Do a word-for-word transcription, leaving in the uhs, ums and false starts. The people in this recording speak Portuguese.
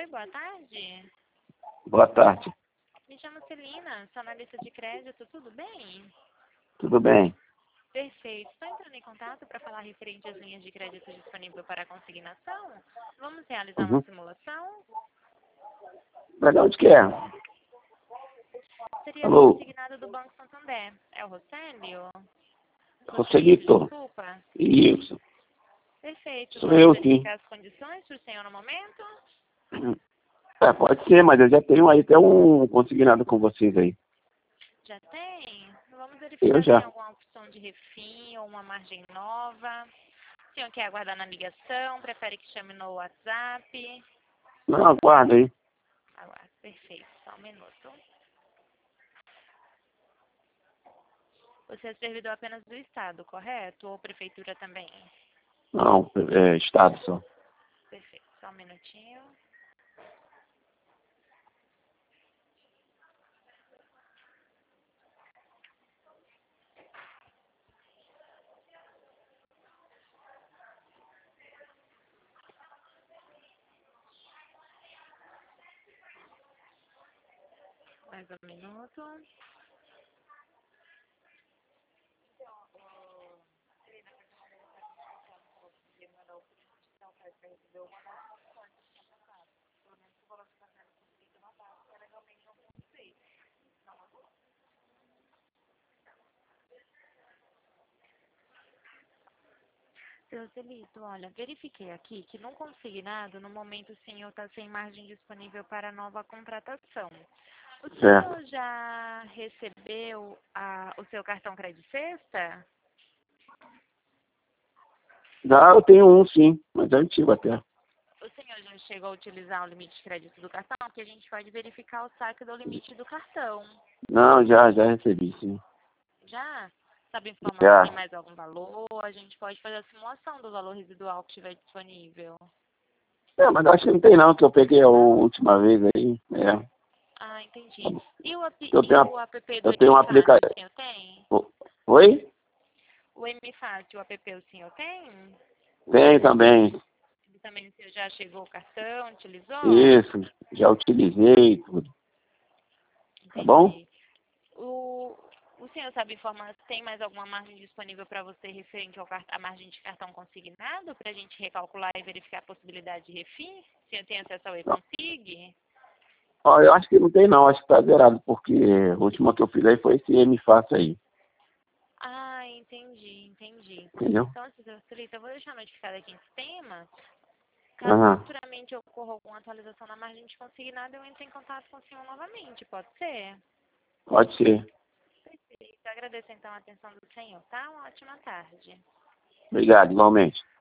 Oi, boa tarde. Boa tarde. Me chamo Celina, sou analista de crédito, tudo bem? Tudo bem? Perfeito. Estou entrando em contato para falar referente às linhas de crédito disponível para consignação. Vamos realizar uma Uhum. simulação? Mas de onde que é? Seria Alô? consignado do Banco Santander. É o Rosélio? Roselito. Desculpa. Isso. Perfeito. Sou Vamos eu, sim. verificar as condições para o senhor no momento? É, pode ser, mas eu já tenho aí até um consignado com vocês aí. Já tem? Vamos Eu verificar se tem já. alguma opção de refim ou uma margem nova. O senhor quer aguardar na ligação? Prefere que chame no WhatsApp? Não, aguarda aí. Aguarde. Perfeito. Só um minuto. Você é servidor apenas do Estado, correto? Ou prefeitura também? Não, é estado só. Perfeito. Só um minutinho. Mais um minuto. Seu Celito, olha, verifiquei aqui que no consignado, no momento o senhor está sem margem disponível para nova contratação. O Certo. senhor já recebeu a, o seu cartão Crédito Sexta? Já eu tenho um, sim, mas é antigo até. O senhor já chegou a utilizar o limite de crédito do cartão? Porque a gente pode verificar o saque do limite do cartão. Não, já, já recebi, sim. Já? Sabe informar se tem Já. mais algum valor? A gente pode fazer a simulação do valor residual que estiver disponível. É, mas acho que não tem não, que eu peguei a Não? última vez aí. É. Ah, entendi. E o, app, Eu e tenho, o uma- app do eu tenho um MFAT, aplicativo. o senhor tem? Oi? O MFAT, o app, o senhor tem? Tem também. E também o senhor já chegou o cartão, utilizou? Isso, já utilizei tudo. Tá bom? Entendi. O, o senhor sabe informar se tem mais alguma margem disponível para você referente ao cart- à margem de cartão consignado, para a gente recalcular e verificar a possibilidade de refim? O senhor tem acesso ao Não. e-consig? Ó, eu acho que não tem não, acho que tá zerado, porque a última que eu fiz aí foi esse M fácil aí, Ah, entendi, entendi. entendeu? Então, senhor Celita, eu vou deixar notificado aqui em sistema. Caso Aham, futuramente ocorra alguma atualização na margem de consignado, eu entro em contato com o senhor novamente, pode ser? pode ser. Perfeito. Agradeço então a atenção do senhor, tá? Uma ótima tarde. Obrigado, igualmente.